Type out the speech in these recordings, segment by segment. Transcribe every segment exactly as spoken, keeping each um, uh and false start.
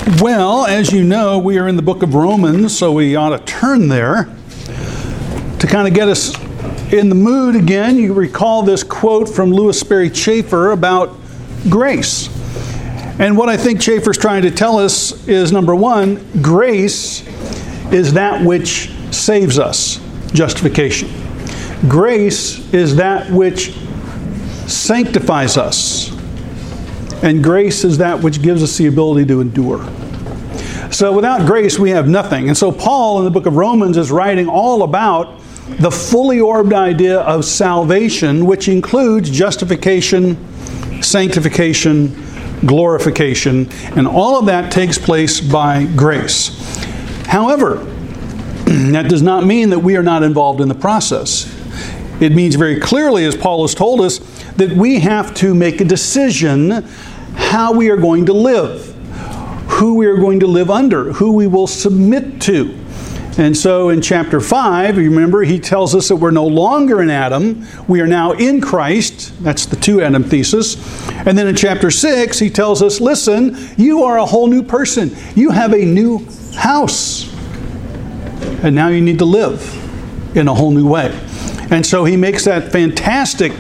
Well, as you know, we are in the book of Romans, so we ought to turn there to kind of get us in the mood again. You recall this quote from Lewis Sperry Chafer about grace. And what I think Chafer's trying to tell us is, number one, grace is that which saves us, justification. Grace is that which sanctifies us. And grace is that which gives us the ability to endure. So without grace, we have nothing. And so Paul in the book of Romans is writing all about the fully orbed idea of salvation, which includes justification, sanctification, glorification, and all of that takes place by grace. However, that does not mean that we are not involved in the process. It means very clearly, as Paul has told us, that we have to make a decision how we are going to live, who we are going to live under, who we will submit to. And so in chapter five, you remember, he tells us that we're no longer in Adam. We are now in Christ. That's the two Adam thesis. And then in chapter six, he tells us, listen, you are a whole new person. You have a new house. And now you need to live in a whole new way. And so he makes that fantastic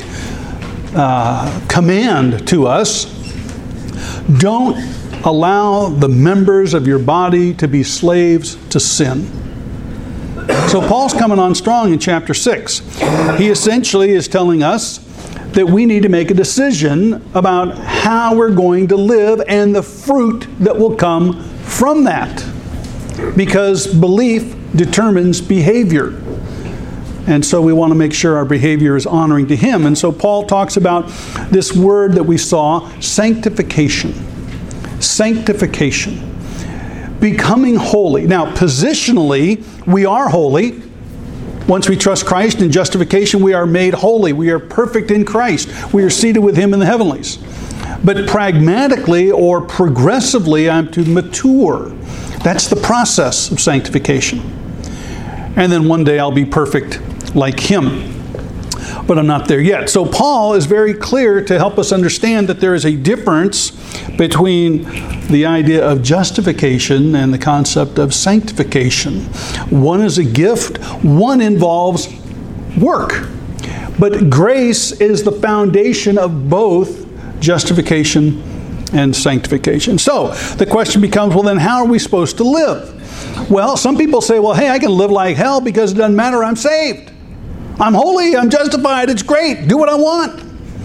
uh, command to us. Don't allow the members of your body to be slaves to sin. So Paul's coming on strong in chapter six. He essentially is telling us that we need to make a decision about how we're going to live and the fruit that will come from that. Because belief determines behavior. And so we want to make sure our behavior is honoring to Him. And so Paul talks about this word that we saw, sanctification. Sanctification. Becoming holy. Now, positionally, we are holy. Once we trust Christ in justification, we are made holy. We are perfect in Christ. We are seated with Him in the heavenlies. But pragmatically or progressively, I'm to mature. That's the process of sanctification. And then one day I'll be perfect like Him. But I'm not there yet. So Paul is very clear to help us understand that there is a difference between the idea of justification and the concept of sanctification. One is a gift, one involves work. But grace is the foundation of both justification and sanctification. So the question becomes, well then how are we supposed to live? Well, some people say, well, hey, I can live like hell because it doesn't matter, I'm saved. I'm holy, I'm justified, it's great, do what I want.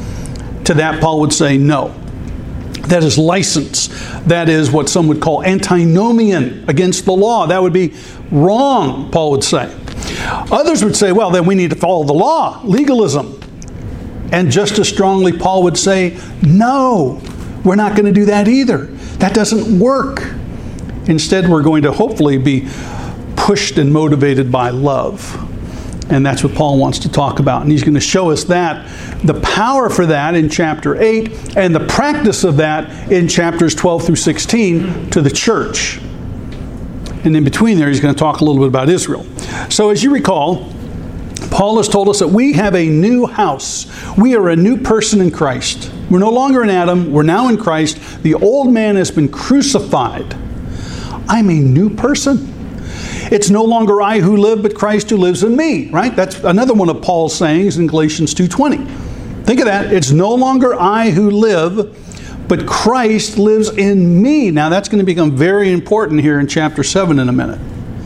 To that, Paul would say, no. That is license. That is what some would call antinomian, against the law. That would be wrong, Paul would say. Others would say, well, then we need to follow the law, legalism. And just as strongly, Paul would say, no, we're not going to do that either. That doesn't work. Instead, we're going to hopefully be pushed and motivated by love. And that's what Paul wants to talk about. And he's going to show us that, the power for that in chapter eight, and the practice of that in chapters twelve through sixteen to the church. And in between there, he's going to talk a little bit about Israel. So as you recall, Paul has told us that we have a new house. We are a new person in Christ. We're no longer in Adam. We're now in Christ. The old man has been crucified. I'm a new person. It's no longer I who live, but Christ who lives in me, right? That's another one of Paul's sayings in Galatians two twenty. Think of that. It's no longer I who live, but Christ lives in me. Now that's going to become very important here in chapter seven in a minute.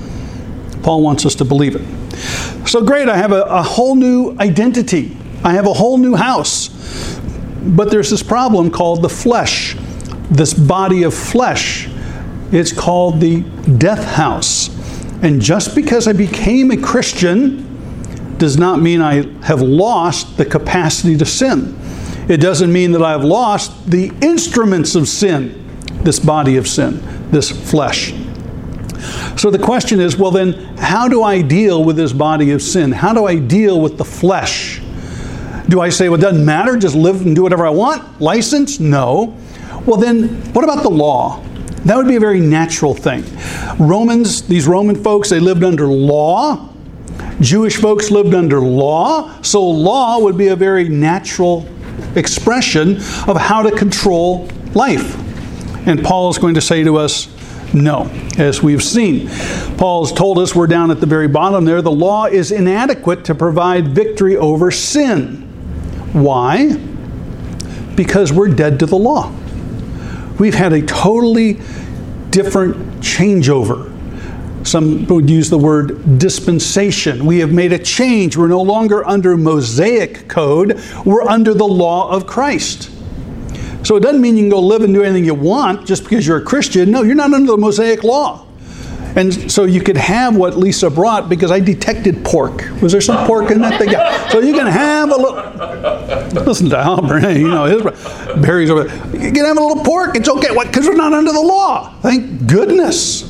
Paul wants us to believe it. So great, I have a, a whole new identity. I have a whole new house. But there's this problem called the flesh, this body of flesh. It's called the death house. And just because I became a Christian does not mean I have lost the capacity to sin. It doesn't mean that I've lost the instruments of sin, this body of sin, this flesh. So the question is, well then, how do I deal with this body of sin? How do I deal with the flesh? Do I say, well, it doesn't matter, just live and do whatever I want? License? No. Well then, what about the law? That would be a very natural thing. Romans, these Roman folks, they lived under law. Jewish folks lived under law. So law would be a very natural expression of how to control life. And Paul is going to say to us, No, as we've seen. Paul's told us, we're down at the very bottom there, the law is inadequate to provide victory over sin. Why? Because we're dead to the law. We've had a totally different changeover. Some would use the word dispensation. We have made a change. We're no longer under Mosaic code. We're under the law of Christ. So it doesn't mean you can go live and do anything you want just because you're a Christian. No, you're not under the Mosaic law. And so you could have what Lisa brought, because I detected pork. Was there some pork in that thing? Yeah. So you can have a little... Listen to Albert, hey, you know, his, Barry's over there. You can have a little pork. It's okay. What? Because we're not under the law. Thank goodness.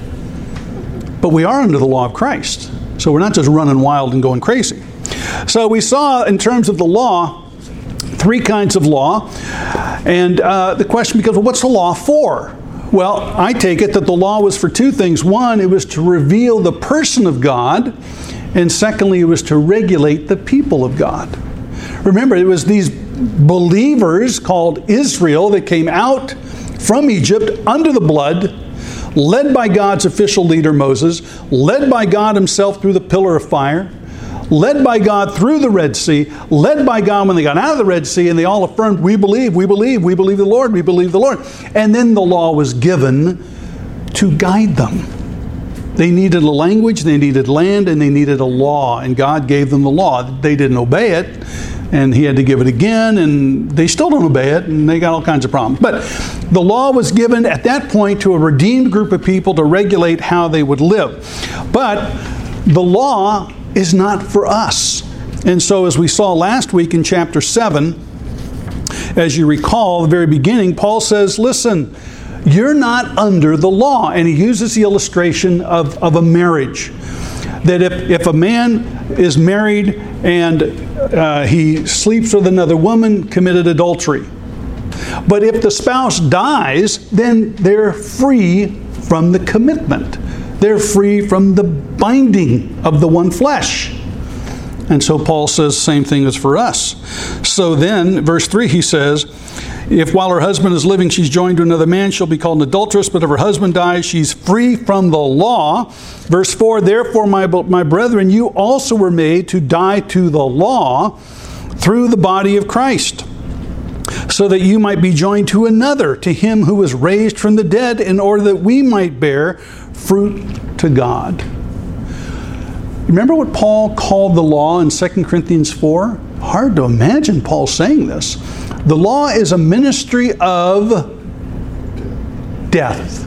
But we are under the law of Christ. So we're not just running wild and going crazy. So we saw, in terms of the law, three kinds of law. And uh, the question becomes, well, what's the law for? Well, I take it that the law was for two things. One, it was to reveal the person of God. And secondly, it was to regulate the people of God. Remember, it was these believers called Israel that came out from Egypt under the blood, led by God's official leader Moses, led by God himself through the pillar of fire, led by God through the Red Sea, led by God when they got out of the Red Sea, and they all affirmed, we believe, we believe, we believe the Lord, we believe the Lord. And then the law was given to guide them. They needed a language, they needed land, and they needed a law, and God gave them the law. They didn't obey it, and he had to give it again, and they still don't obey it, and they got all kinds of problems. But the law was given at that point to a redeemed group of people to regulate how they would live. But the law is not for us. And so as we saw last week in chapter seven, as you recall, the very beginning, Paul says, listen, you're not under the law. And he uses the illustration of, of a marriage. That if, if a man is married and uh, he sleeps with another woman, committed adultery. But if the spouse dies, then they're free from the commitment. They're free from the binding of the one flesh. And so Paul says the same thing as for us. So then, verse three, he says, if while her husband is living she's joined to another man, she'll be called an adulteress. But if her husband dies, she's free from the law. Verse four, therefore, my, my brethren, you also were made to die to the law through the body of Christ, so that you might be joined to another, to him who was raised from the dead, in order that we might bear fruit to God. Remember what Paul called the law in Second Corinthians four? Hard to imagine Paul saying this. The law is a ministry of death.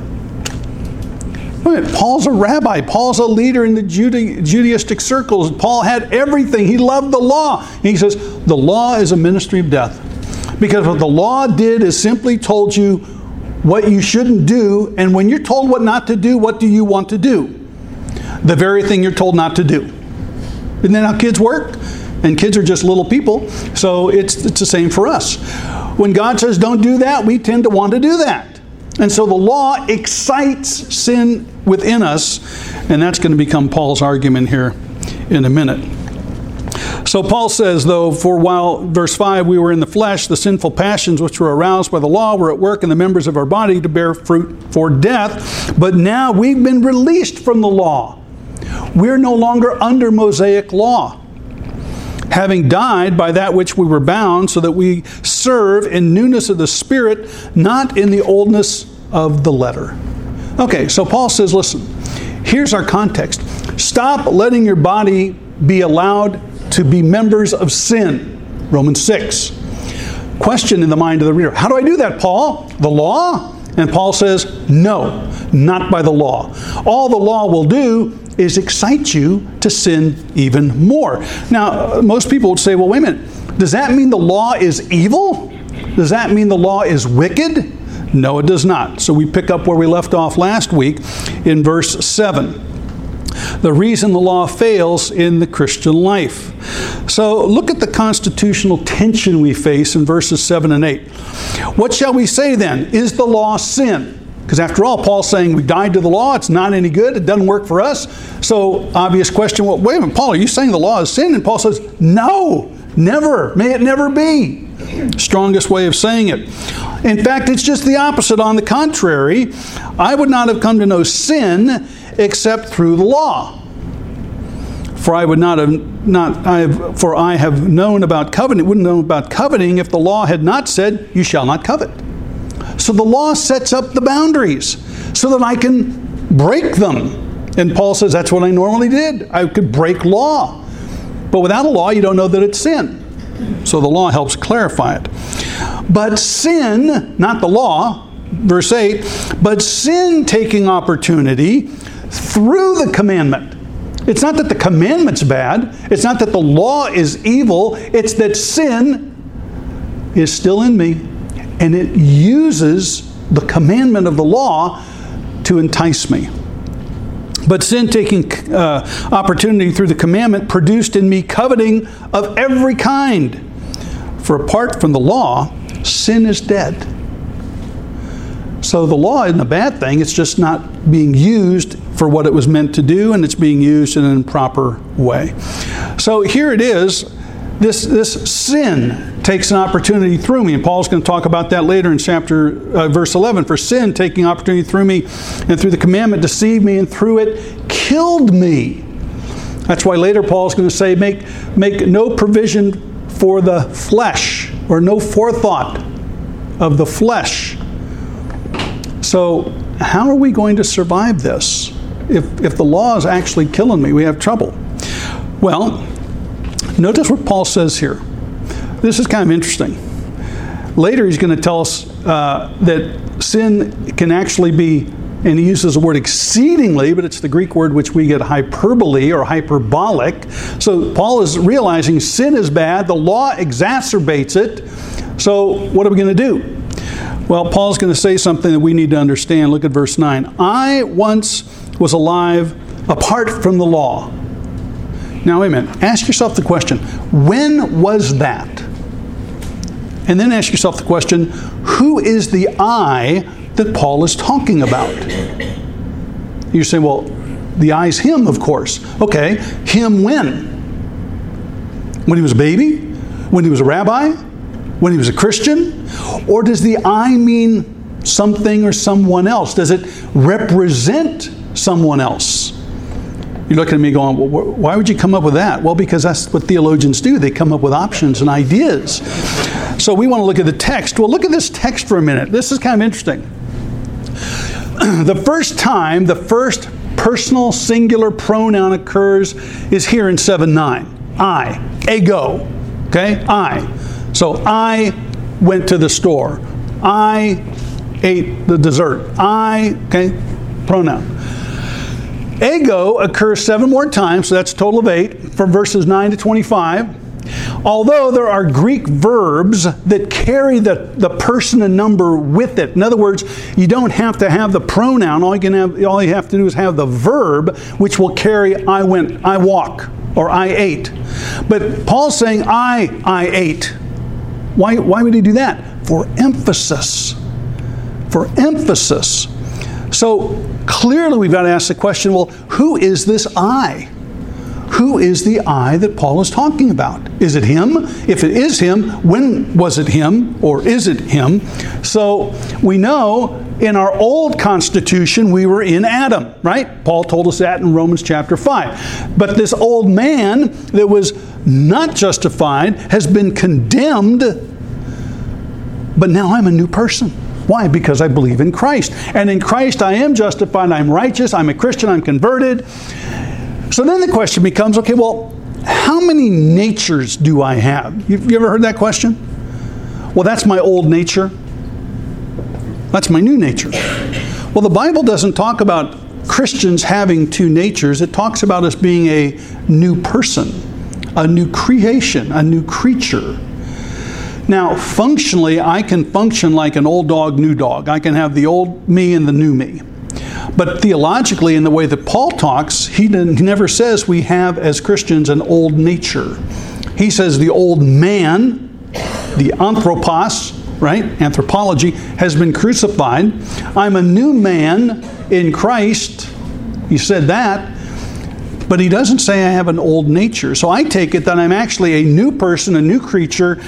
Paul's a rabbi. Paul's a leader in the Jude- Judaistic circles. Paul had everything. He loved the law. And he says, the law is a ministry of death. Because what the law did is simply told you what you shouldn't do. And when you're told what not to do, what do you want to do? The very thing you're told not to do. Isn't that how kids work? And kids are just little people. So it's, it's the same for us. When God says don't do that, we tend to want to do that. And so the law excites sin within us. And that's going to become Paul's argument here in a minute. So Paul says, though, for while, verse five, we were in the flesh, the sinful passions which were aroused by the law were at work in the members of our body to bear fruit for death. But now we've been released from the law. We're no longer under Mosaic law, having died by that which we were bound, so that we serve in newness of the Spirit, not in the oldness of the letter. Okay, so Paul says, listen, here's our context. Stop letting your body be allowed to be members of sin. Romans six. Question in the mind of the reader. How do I do that, Paul? The law? And Paul says, no, not by the law. All the law will do is excite you to sin even more. Now, most people would say, well, wait a minute. Does that mean the law is evil? Does that mean the law is wicked? No, it does not. So we pick up where we left off last week in verse seven. The reason the law fails in the Christian life. So look at the constitutional tension we face in verses seven and eight. What shall we say then? Is the law sin? Because after all, Paul's saying we died to the law. It's not any good. It doesn't work for us. So obvious question, well, wait a minute, Paul, are you saying the law is sin? And Paul says, no, never. May it never be. Strongest way of saying it. In fact, it's just the opposite. On the contrary, I would not have come to know sin except through the law. For I would not have not I have for I have known about coveting, wouldn't know about coveting if the law had not said, you shall not covet. So the law sets up the boundaries so that I can break them. And Paul says that's what I normally did. I could break law. But without a law, you don't know that it's sin. So the law helps clarify it. But sin, not the law, verse eight, but sin taking opportunity through the commandment. It's not that the commandment's bad. It's not that the law is evil. It's that sin is still in me. And it uses the commandment of the law to entice me. But sin taking uh, opportunity through the commandment produced in me coveting of every kind. For apart from the law, sin is dead. So the law isn't a bad thing. It's just not being used for what it was meant to do, and it's being used in an improper way. So here it is. This, this sin takes an opportunity through me, and Paul's going to talk about that later in chapter uh, verse eleven. For sin taking opportunity through me and through the commandment deceived me, and through it killed me. That's why later Paul's going to say, make, make no provision for the flesh, or no forethought of the flesh. So how are we going to survive this? If, if the law is actually killing me, we have trouble. Well, notice what Paul says here. This is kind of interesting. Later he's going to tell us uh, that sin can actually be, and he uses the word exceedingly, but it's the Greek word which we get hyperbole or hyperbolic. So Paul is realizing sin is bad, the law exacerbates it. So what are we going to do? Well, Paul's going to say something that we need to understand. Look at verse nine. I once was alive apart from the law. Now, wait a minute. Ask yourself the question, when was that? And then ask yourself the question, who is the I that Paul is talking about? You say, well, the I's him, of course. Okay, him when? When he was a baby? When he was a rabbi? When he was a Christian? Or does the I mean something or someone else? Does it represent someone else? You're looking at me going, well, why would you come up with that? Well, because that's what theologians do. They come up with options and ideas. So we want to look at the text. Well, look at this text for a minute. This is kind of interesting. The first time the first personal singular pronoun occurs is here in seven nine. I. Ego. Okay? I. So I went to the store. I ate the dessert. I, okay? Pronoun. Ego occurs seven more times, so that's a total of eight, from verses nine to twenty-five. Although there are Greek verbs that carry the, the person and number with it. In other words, you don't have to have the pronoun. All you can have, all you have to do is have the verb, which will carry I went, I walk, or I ate. But Paul's saying I, I ate. Why, why would he do that? For emphasis. For emphasis. So clearly we've got to ask the question, well, who is this I? Who is the I that Paul is talking about? Is it him? If it is him, when was it him? Or is it him? So we know in our old constitution we were in Adam, right? Paul told us that in Romans chapter five. But this old man that was not justified has been condemned, but now I'm a new person. Why? Because I believe in Christ. And in Christ I am justified, I'm righteous, I'm a Christian, I'm converted. So then the question becomes, okay, well, how many natures do I have? You, you ever heard that question? Well, that's my old nature. That's my new nature. Well, the Bible doesn't talk about Christians having two natures. It talks about us being a new person, a new creation, a new creature. Now, functionally, I can function like an old dog, new dog. I can have the old me and the new me. But theologically, in the way that Paul talks, he, didn't, he never says we have, as Christians, an old nature. He says the old man, the anthropos, right, anthropology, has been crucified. I'm a new man in Christ. He said that. But he doesn't say I have an old nature. So I take it that I'm actually a new person, a new creature,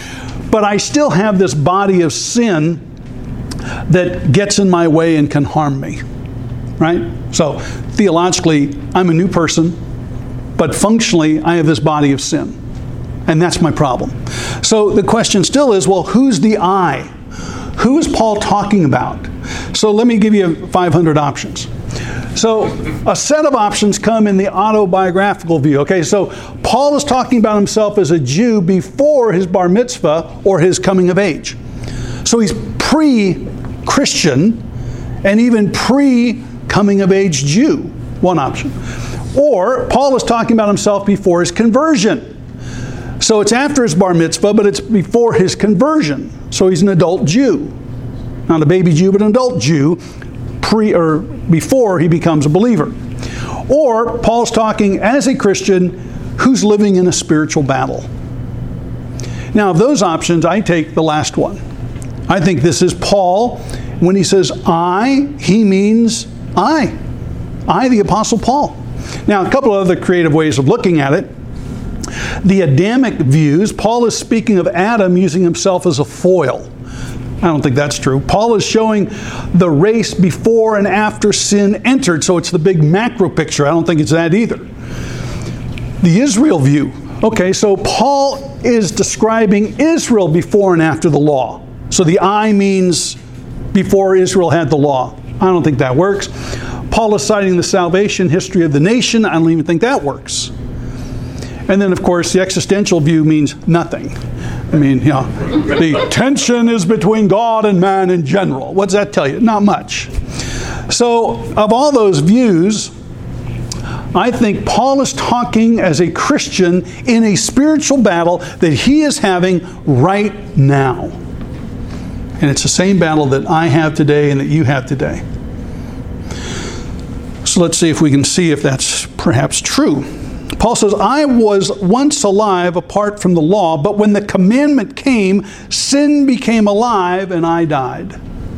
but I still have this body of sin that gets in my way and can harm me, right? So theologically, I'm a new person, but functionally, I have this body of sin. And that's my problem. So the question still is, well, who's the I? Who is Paul talking about? So let me give you five hundred options. So a set of options come in the autobiographical view. Okay, so Paul is talking about himself as a Jew before his bar mitzvah or his coming of age. So he's pre-Christian and even pre-coming of age Jew. One option. Or Paul is talking about himself before his conversion. So it's after his bar mitzvah, but it's before his conversion. So he's an adult Jew. Not a baby Jew, but an adult Jew pre or before he becomes a believer. Or Paul's talking as a Christian who's living in a spiritual battle. Now, of those options, I take the last one. I think this is Paul. When he says I, he means I. I, the Apostle Paul. Now, a couple of other creative ways of looking at it. The Adamic views, Paul is speaking of Adam using himself as a foil. I don't think that's true. Paul is showing the race before and after sin entered, so it's the big macro picture. I don't think it's that either. The Israel view. Okay, so Paul is describing Israel before and after the law. So the I means before Israel had the law. I don't think that works. Paul is citing the salvation history of the nation. I don't even think that works. And then, of course, the existential view means nothing. I mean, you know, the tension is between God and man in general. What does that tell you? Not much. So, of all those views, I think Paul is talking as a Christian in a spiritual battle that he is having right now. And it's the same battle that I have today and that you have today. So let's see if we can see if that's perhaps true. Paul says, I was once alive apart from the law, but when the commandment came, sin became alive and I died.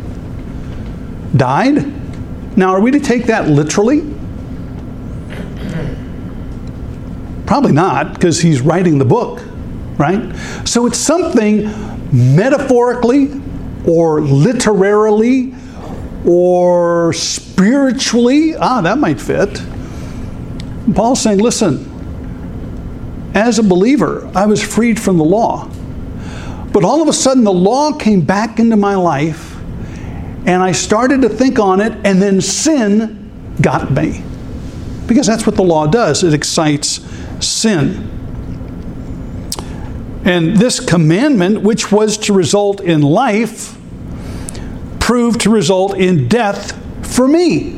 Died? Now, are we to take that literally? Probably not, because he's writing the book, right? So it's something metaphorically or literarily or spiritually. Ah, that might fit. Paul's saying, listen, as a believer, I was freed from the law. But all of a sudden, the law came back into my life, and I started to think on it, and then sin got me. Because that's what the law does. It excites sin. And this commandment, which was to result in life, proved to result in death for me.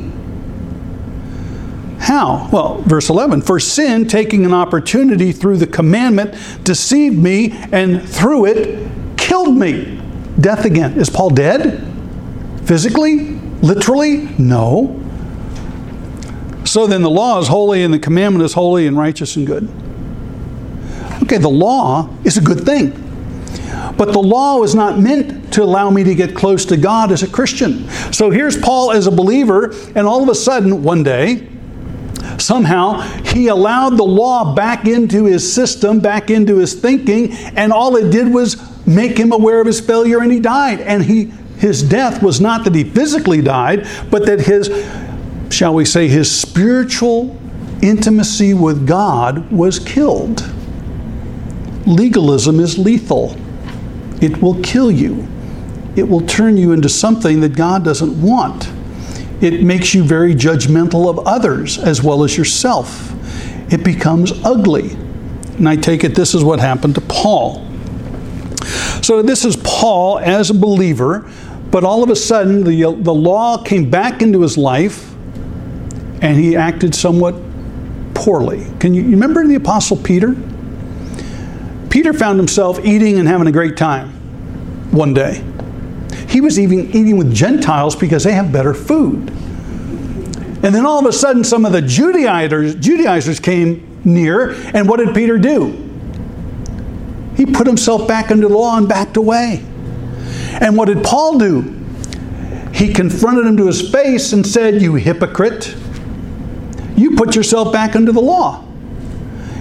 How? Well, verse eleven, for sin, taking an opportunity through the commandment, deceived me, and through it, killed me. Death again. Is Paul dead? Physically? Literally? No. So then the law is holy, and the commandment is holy and righteous and good. Okay, the law is a good thing. But the law was not meant to allow me to get close to God as a Christian. So here's Paul as a believer, and all of a sudden, one day, somehow, he allowed the law back into his system, back into his thinking, and all it did was make him aware of his failure, and he died. And he, his death was not that he physically died, but that his, shall we say, his spiritual intimacy with God was killed. Legalism is lethal. It will kill you. It will turn you into something that God doesn't want. It makes you very judgmental of others as well as yourself. It becomes ugly. And I take it this is what happened to Paul. So this is Paul as a believer, but all of a sudden the, the law came back into his life and he acted somewhat poorly. Can you, you remember the Apostle Peter? Peter found himself eating and having a great time one day. He was even eating with Gentiles because they have better food. And then all of a sudden some of the Judaizers, Judaizers came near, and what did Peter do? He put himself back under the law and backed away. And what did Paul do? He confronted him to his face and said, you hypocrite, you put yourself back under the law.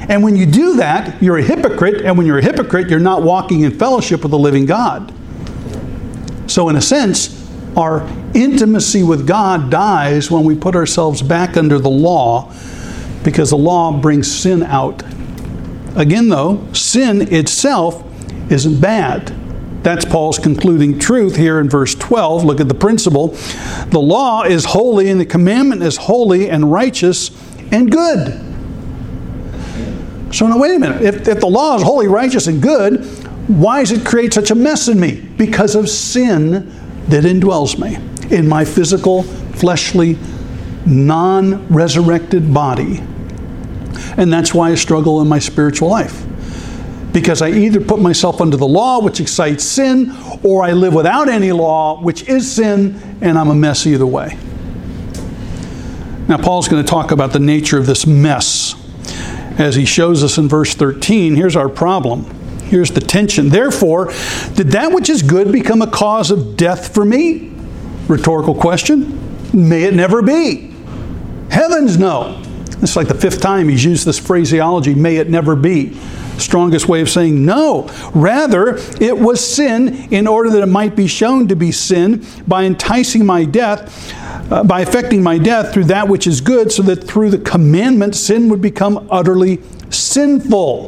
And when you do that, you're a hypocrite. And when you're a hypocrite, you're not walking in fellowship with the living God. So in a sense, our intimacy with God dies when we put ourselves back under the law, because the law brings sin out. Again, though, sin itself isn't bad. That's Paul's concluding truth here in verse twelve. Look at the principle. The law is holy, and the commandment is holy and righteous and good. So now wait a minute. If, if the law is holy, righteous, and good, why does it create such a mess in me? Because of sin that indwells me in my physical, fleshly, non-resurrected body. And that's why I struggle in my spiritual life. Because I either put myself under the law, which excites sin, or I live without any law, which is sin, and I'm a mess either way. Now, Paul's going to talk about the nature of this mess as he shows us in verse thirteen. Here's our problem. Here's the tension. Therefore, did that which is good become a cause of death for me? Rhetorical question. May it never be. Heavens no. It's like the fifth time he's used this phraseology, may it never be. Strongest way of saying no. Rather, it was sin in order that it might be shown to be sin by enticing my death, uh, by affecting my death through that which is good, so that through the commandment sin would become utterly sinful.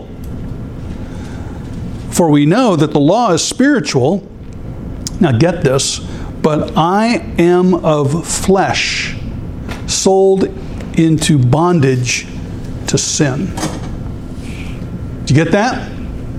For we know that the law is spiritual. Now get this. But I am of flesh, sold into bondage to sin. Did you get that?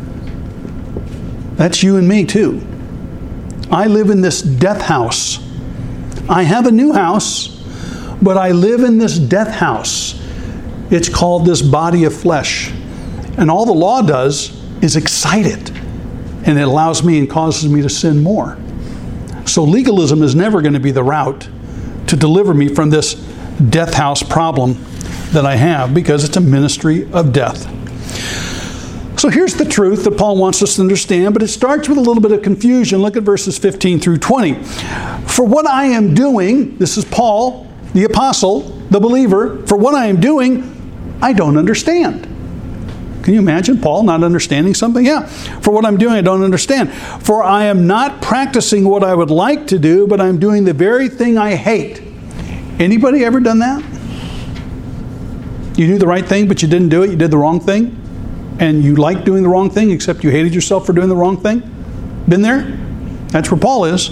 That's you and me too. I live in this death house. I have a new house, but I live in this death house. It's called this body of flesh. And all the law does is excite it. And it allows me and causes me to sin more. So legalism is never going to be the route to deliver me from this death house problem that I have, because it's a ministry of death. So here's the truth that Paul wants us to understand, but it starts with a little bit of confusion. Look at verses fifteen through twenty. For what I am doing, this is Paul, the apostle, the believer, for what I am doing, I don't understand. Can you imagine Paul not understanding something? Yeah. For what I'm doing, I don't understand. For I am not practicing what I would like to do, but I'm doing the very thing I hate. Anybody ever done that? You knew the right thing, but you didn't do it. You did the wrong thing. And you liked doing the wrong thing, except you hated yourself for doing the wrong thing. Been there? That's where Paul is.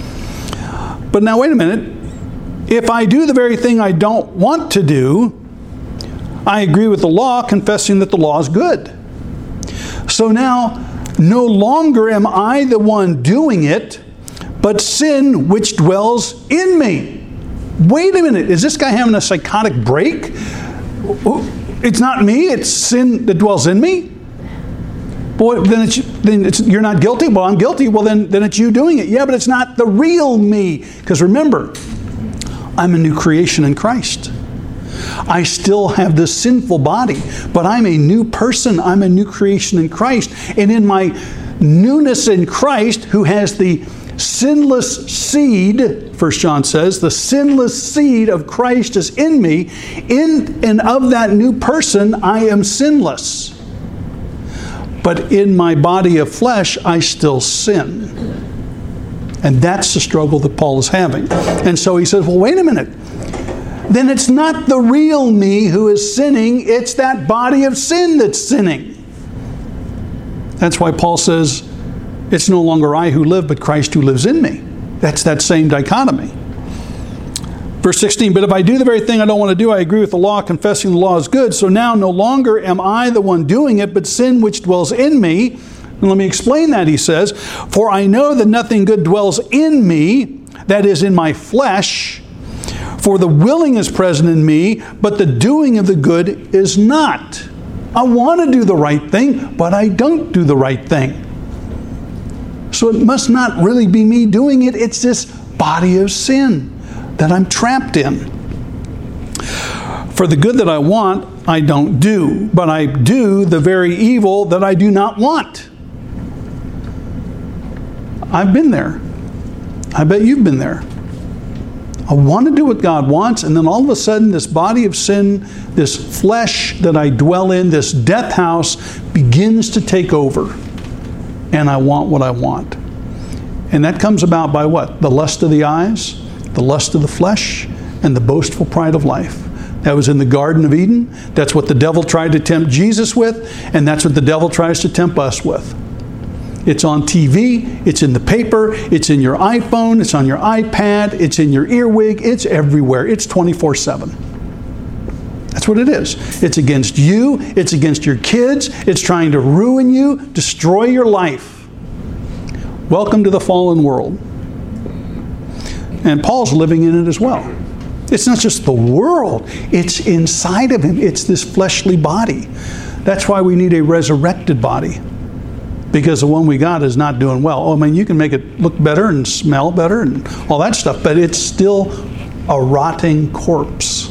But now wait a minute. If I do the very thing I don't want to do, I agree with the law, confessing that the law is good. So now, no longer am I the one doing it, but sin which dwells in me. Wait a minute, is this guy having a psychotic break? It's not me, it's sin that dwells in me? Boy, then, it's, then it's, you're not guilty? Well, I'm guilty. Well, then, then it's you doing it. Yeah, but it's not the real me. Because remember, I'm a new creation in Christ. I still have this sinful body, but I'm a new person. I'm a new creation in Christ. And in my newness in Christ, who has the sinless seed, First John says, the sinless seed of Christ is in me. In and of that new person, I am sinless. But in my body of flesh, I still sin. And that's the struggle that Paul is having. And so he says, well, wait a minute. Then it's not the real me who is sinning, it's that body of sin that's sinning. That's why Paul says, it's no longer I who live, but Christ who lives in me. That's that same dichotomy. Verse sixteen, but if I do the very thing I don't want to do, I agree with the law, confessing the law is good. So now no longer am I the one doing it, but sin which dwells in me. And let me explain that, he says. For I know that nothing good dwells in me, that is, in my flesh. For the willing is present in me, but the doing of the good is not. I want to do the right thing, but I don't do the right thing. So it must not really be me doing it. It's this body of sin that I'm trapped in. For the good that I want, I don't do, but I do the very evil that I do not want. I've been there. I bet you've been there. I want to do what God wants, and then all of a sudden this body of sin, this flesh that I dwell in, this death house begins to take over. And I want what I want. And that comes about by what? The lust of the eyes, the lust of the flesh, and the boastful pride of life. That was in the Garden of Eden. That's what the devil tried to tempt Jesus with, and that's what the devil tries to tempt us with. It's on T V, it's in the paper, it's in your iPhone, it's on your iPad, it's in your earwig, it's everywhere. It's twenty-four seven. That's what it is. It's against you, it's against your kids, it's trying to ruin you, destroy your life. Welcome to the fallen world. And Paul's living in it as well. It's not just the world, it's inside of him. It's this fleshly body. That's why we need a resurrected body. Because the one we got is not doing well. Oh, I mean, you can make it look better and smell better and all that stuff, but it's still a rotting corpse.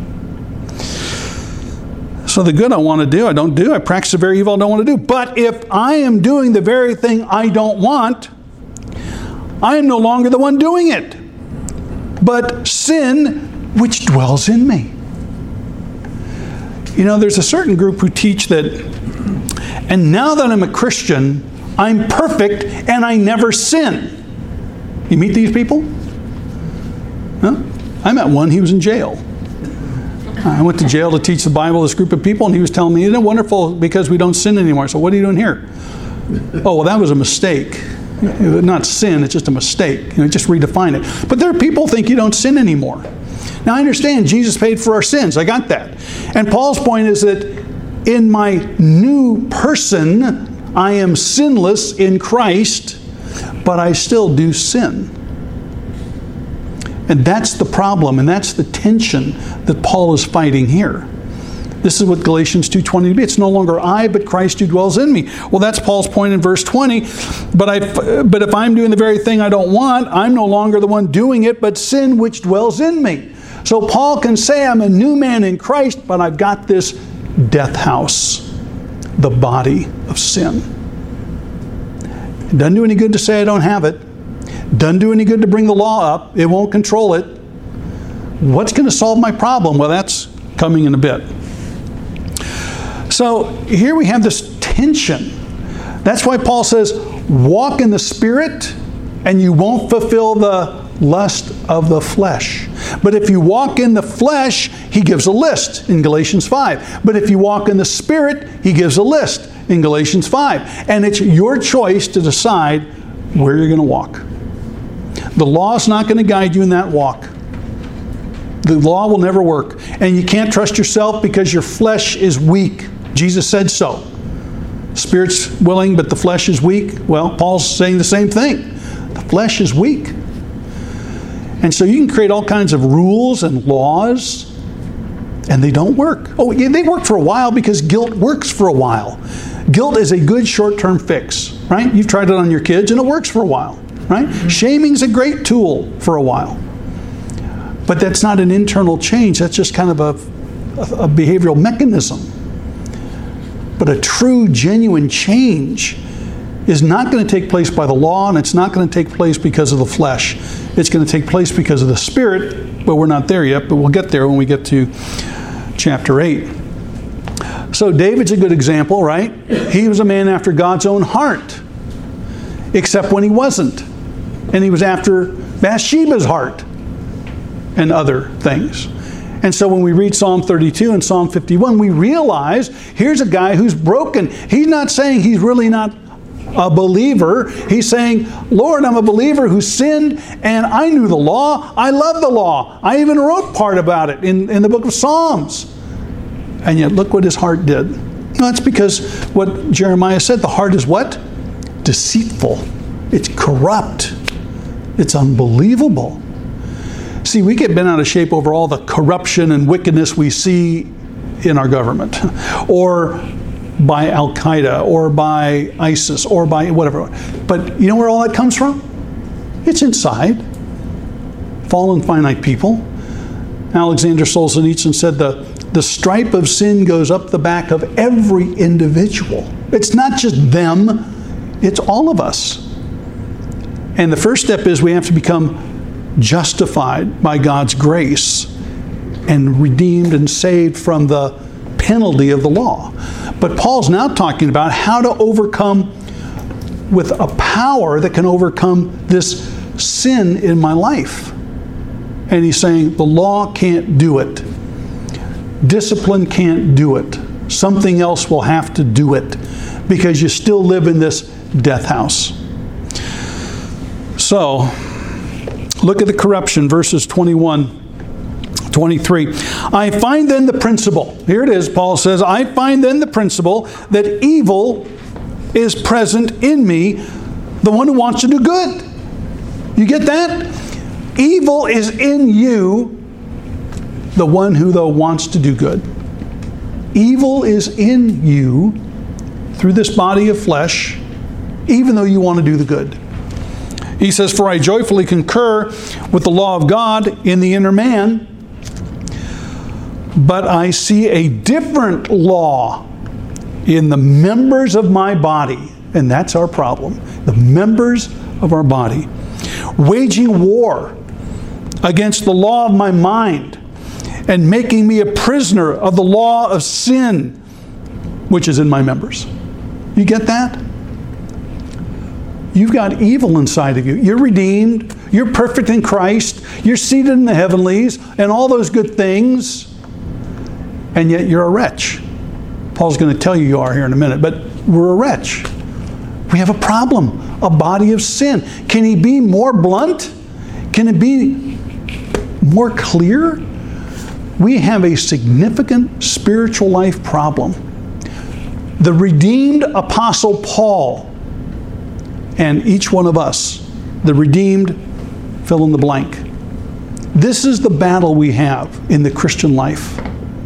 So the good I want to do, I don't do. I practice the very evil I don't want to do. But if I am doing the very thing I don't want, I am no longer the one doing it, but sin which dwells in me. You know, there's a certain group who teach that, and now that I'm a Christian, I'm perfect and I never sin. You meet these people? Huh? I met one, he was in jail. I went to jail to teach the Bible to this group of people, and he was telling me, isn't it wonderful because we don't sin anymore? So what are you doing here? Oh, well, that was a mistake. Not sin, it's just a mistake. You know, just redefine it. But there are people who think you don't sin anymore. Now I understand Jesus paid for our sins. I got that. And Paul's point is that in my new person, I am sinless in Christ, but I still do sin. And that's the problem, and that's the tension that Paul is fighting here. This is what Galatians two twenty to be. It's no longer I, but Christ who dwells in me. Well, that's Paul's point in verse twenty. But I, but if I'm doing the very thing I don't want, I'm no longer the one doing it, but sin which dwells in me. So Paul can say I'm a new man in Christ, but I've got this death house, the body of sin. It doesn't do any good to say I don't have it. Doesn't do any good to bring the law up. It won't control it. What's going to solve my problem? Well, that's coming in a bit. So here we have this tension. That's why Paul says, walk in the Spirit and you won't fulfill the lust of the flesh. But if you walk in the flesh, he gives a list in Galatians five. But if you walk in the Spirit, he gives a list in Galatians five. And it's your choice to decide where you're going to walk. The law is not going to guide you in that walk. The law will never work. And you can't trust yourself because your flesh is weak. Jesus said so. Spirit's willing, but the flesh is weak. Well, Paul's saying the same thing. The flesh is weak. And so you can create all kinds of rules and laws, and they don't work. Oh, yeah, they work for a while because guilt works for a while. Guilt is a good short-term fix, right? You've tried it on your kids, and it works for a while, right? Mm-hmm. Shaming's a great tool for a while. But that's not an internal change. That's just kind of a, a, a behavioral mechanism. But a true, genuine change is not going to take place by the law, and it's not going to take place because of the flesh. It's going to take place because of the Spirit, but we're not there yet, but we'll get there when we get to chapter eight. So David's a good example, right? He was a man after God's own heart, except when he wasn't. And he was after Bathsheba's heart and other things. And so when we read Psalm thirty-two and Psalm fifty-one, we realize here's a guy who's broken. He's not saying he's really not a believer. He's saying, Lord, I'm a believer who sinned, and I knew the law. I love the law. I even wrote part about it in, in the book of Psalms. And yet look what his heart did. No, that's because what Jeremiah said, the heart is what? Deceitful. It's corrupt. It's unbelievable. See, we get bent out of shape over all the corruption and wickedness we see in our government, or by Al-Qaeda, or by ISIS, or by whatever. But you know where all that comes from? It's inside. Fallen, finite people. Alexander Solzhenitsyn said the, the stripe of sin goes up the back of every individual. It's not just them, it's all of us. And the first step is we have to become justified by God's grace and redeemed and saved from the penalty of the law. But Paul's now talking about how to overcome with a power that can overcome this sin in my life. And he's saying the law can't do it. Discipline can't do it. Something else will have to do it because you still live in this death house. So, look at the corruption, verses twenty-one, twenty-three. I find then the principle, here it is, Paul says, I find then the principle that evil is present in me, the one who wants to do good. You get that? Evil is in you, the one who though wants to do good. Evil is in you through this body of flesh, even though you want to do the good. He says, for I joyfully concur with the law of God in the inner man, but I see a different law in the members of my body. And that's our problem. The members of our body. Waging war against the law of my mind and making me a prisoner of the law of sin, which is in my members. You get that? You've got evil inside of you. You're redeemed. You're perfect in Christ. You're seated in the heavenlies and all those good things. And yet you're a wretch. Paul's going to tell you you are here in a minute, but we're a wretch. We have a problem, a body of sin. Can he be more blunt? Can it be more clear? We have a significant spiritual life problem. The redeemed Apostle Paul and each one of us, the redeemed, fill in the blank. This is the battle we have in the Christian life.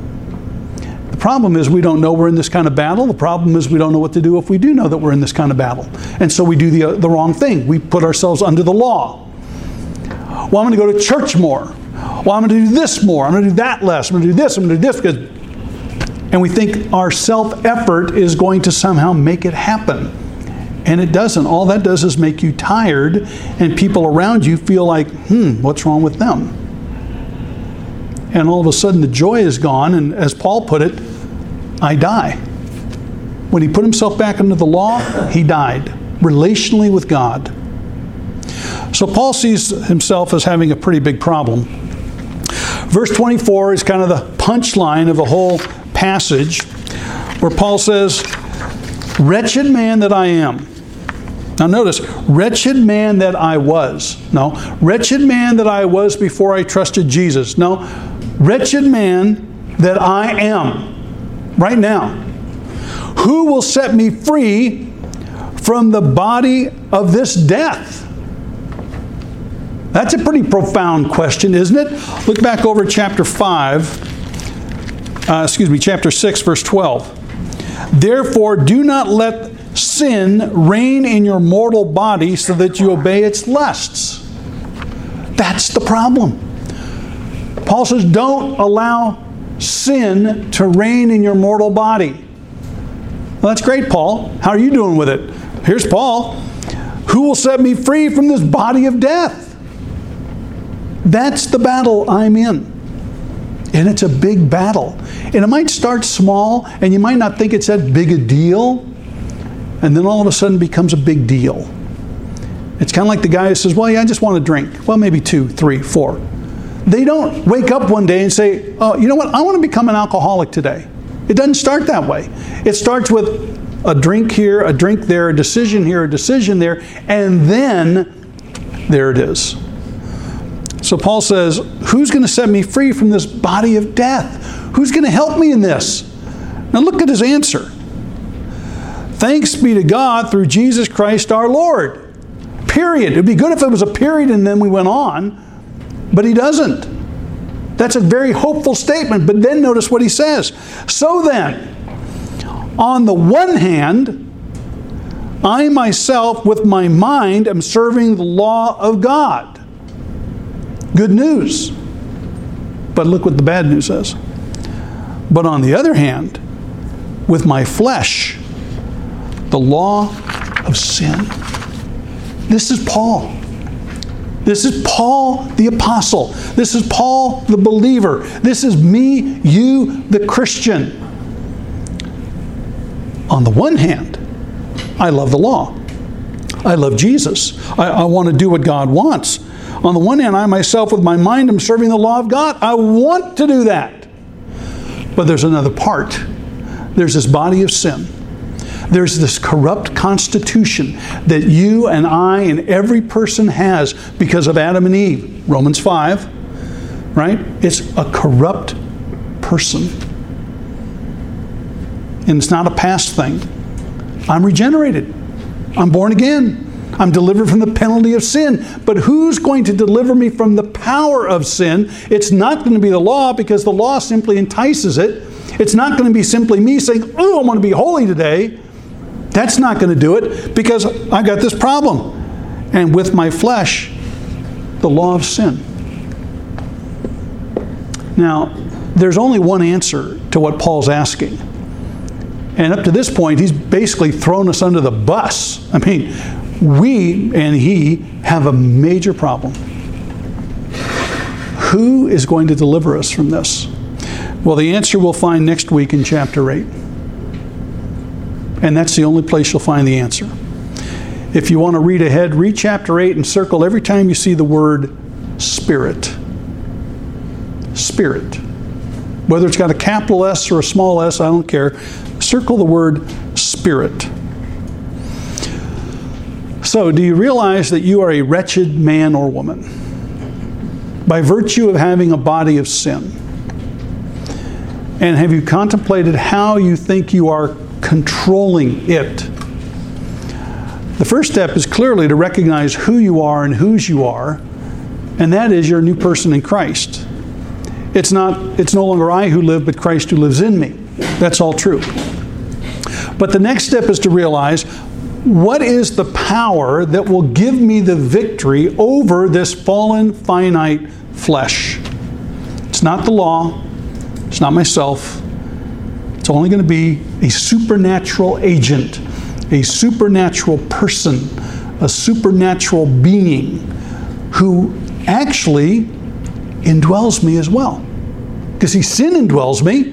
The problem is we don't know we're in this kind of battle. The problem is we don't know what to do if we do know that we're in this kind of battle. And so we do the, uh, the wrong thing. We put ourselves under the law. Well, I'm going to go to church more. Well, I'm going to do this more. I'm going to do that less. I'm going to do this. I'm going to do this. Because, and we think our self-effort is going to somehow make it happen. And it doesn't. All that does is make you tired, and people around you feel like, hmm, what's wrong with them? And all of a sudden the joy is gone, and as Paul put it, I die. When he put himself back under the law, he died, relationally with God. So Paul sees himself as having a pretty big problem. Verse twenty-four is kind of the punchline of the whole passage, where Paul says, wretched man that I am. Now notice, wretched man that I was. No, wretched man that I was before I trusted Jesus. No, wretched man that I am right now. Who will set me free from the body of this death? That's a pretty profound question, isn't it? Look back over chapter five, uh, excuse me, chapter six, verse twelve. Therefore, do not let sin reign in your mortal body so that you obey its lusts. That's the problem. Paul says, don't allow sin to reign in your mortal body. Well, that's great, Paul. How are you doing with it? Here's Paul. Who will set me free from this body of death? That's the battle I'm in. And it's a big battle. And it might start small, and you might not think it's that big a deal, and then all of a sudden becomes a big deal. It's kind of like the guy who says, well, yeah, I just want to drink. Well, maybe two, three, four. They don't wake up one day and say, oh, you know what, I want to become an alcoholic today. It doesn't start that way. It starts with a drink here, a drink there, a decision here, a decision there, and then there it is. So Paul says, who's going to set me free from this body of death? Who's going to help me in this? Now look at his answer. Thanks be to God through Jesus Christ our Lord. Period. It'd be good if it was a period and then we went on, but he doesn't. That's a very hopeful statement, but then notice what he says. So then, on the one hand, I myself with my mind am serving the law of God. Good news. But look what the bad news is. But on the other hand, with my flesh, the law of sin. This is Paul. This is Paul the apostle. This is Paul the believer. This is me, you, the Christian. On the one hand, I love the law. I love Jesus. I, I want to do what God wants. On the one hand, I myself with my mind am serving the law of God. I want to do that. But there's another part. There's this body of sin. There's this corrupt constitution that you and I and every person has because of Adam and Eve. Romans five, right? It's a corrupt person. And it's not a past thing. I'm regenerated. I'm born again. I'm delivered from the penalty of sin. But who's going to deliver me from the power of sin? It's not going to be the law, because the law simply entices it. It's not going to be simply me saying, oh, I want to be holy today. That's not going to do it, because I got this problem. And with my flesh, the law of sin. Now, there's only one answer to what Paul's asking. And up to this point, he's basically thrown us under the bus. I mean, we and he have a major problem. Who is going to deliver us from this? Well, the answer we'll find next week in chapter eight. And that's the only place you'll find the answer. If you want to read ahead, read chapter eight and circle every time you see the word Spirit. Spirit. Whether it's got a capital S or a small s, I don't care. Circle the word Spirit. So, do you realize that you are a wretched man or woman by virtue of having a body of sin? And have you contemplated how you think you are controlling it? The first step is clearly to recognize who you are and whose you are, and that is you're a new person in Christ. It's not, it's no longer I who live, but Christ who lives in me. That's all true. But the next step is to realize, what is the power that will give me the victory over this fallen, finite flesh? It's not the law. It's not myself. It's only going to be a supernatural agent, a supernatural person, a supernatural being who actually indwells me as well. Because see, sin indwells me.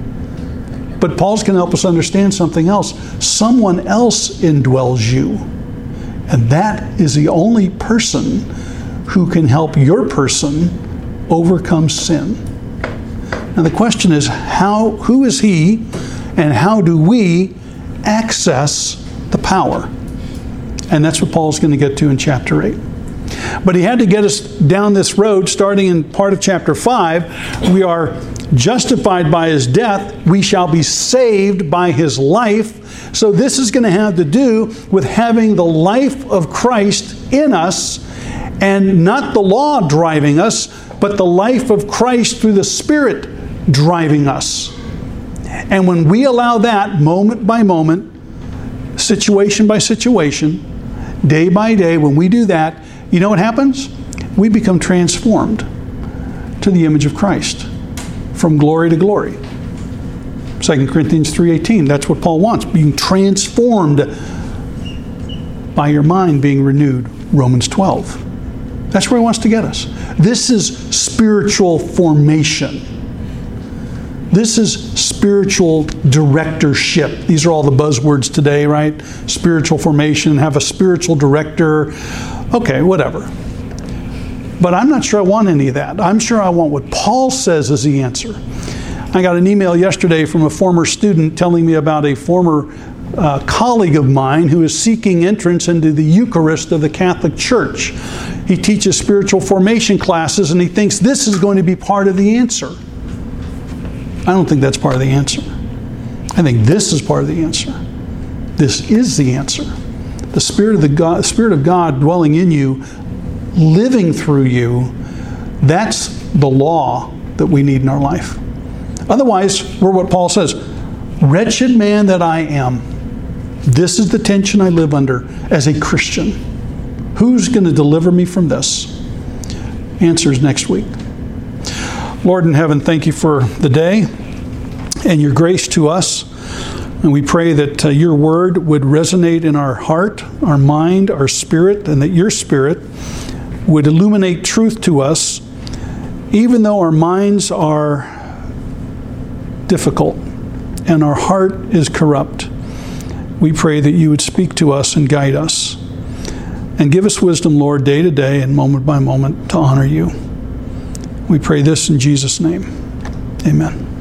But Paul's going to help us understand something else. Someone else indwells you. And that is the only person who can help your person overcome sin. Now the question is, how, who is he, and how do we access the power? And that's what Paul's going to get to in chapter eight. But he had to get us down this road starting in part of chapter five. We are justified by his death. We shall be saved by his life. So this is going to have to do with having the life of Christ in us, and not the law driving us, but the life of Christ through the Spirit driving us. And when we allow that moment by moment, situation by situation, day by day, when we do that, you know what happens? We become transformed to the image of Christ, from glory to glory. Second Corinthians three eighteen, that's what Paul wants, being transformed by your mind being renewed. Romans twelve. That's where he wants to get us. This is spiritual formation. This is spiritual directorship. These are all the buzzwords today, right? Spiritual formation, have a spiritual director. Okay, whatever. But I'm not sure I want any of that. I'm sure I want what Paul says is the answer. I got an email yesterday from a former student telling me about a former uh, colleague of mine who is seeking entrance into the Eucharist of the Catholic Church. He teaches spiritual formation classes, and he thinks this is going to be part of the answer. I don't think that's part of the answer. I think this is part of the answer. This is the answer. The Spirit of the God, Spirit of God dwelling in you, living through you, that's the law that we need in our life. Otherwise, we're what Paul says, wretched man that I am. This is the tension I live under as a Christian. Who's going to deliver me from this? Answers next week. Lord in heaven, thank you for the day and your grace to us. And we pray that uh, your word would resonate in our heart, our mind, our spirit, and that your Spirit would illuminate truth to us, even though our minds are difficult and our heart is corrupt. We pray that you would speak to us and guide us. And give us wisdom, Lord, day to day and moment by moment to honor you. We pray this in Jesus' name. Amen.